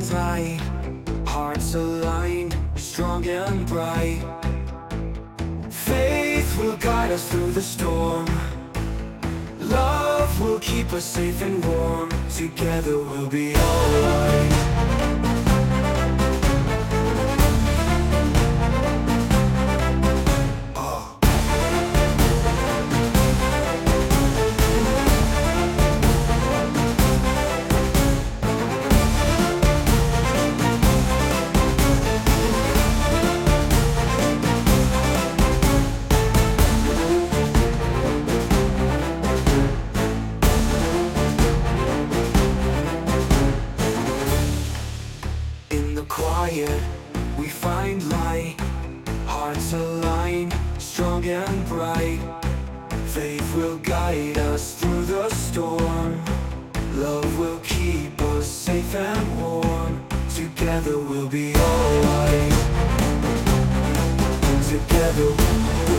find light, hearts aligned, strong and bright. Faith will guide us through the storm. Love will keep us safe and warm. Together we'll be alright. Quiet, we find light, hearts aligned, strong and bright. Faith will guide us through the storm. Love will keep us safe and warm. Together we'll be alright. Together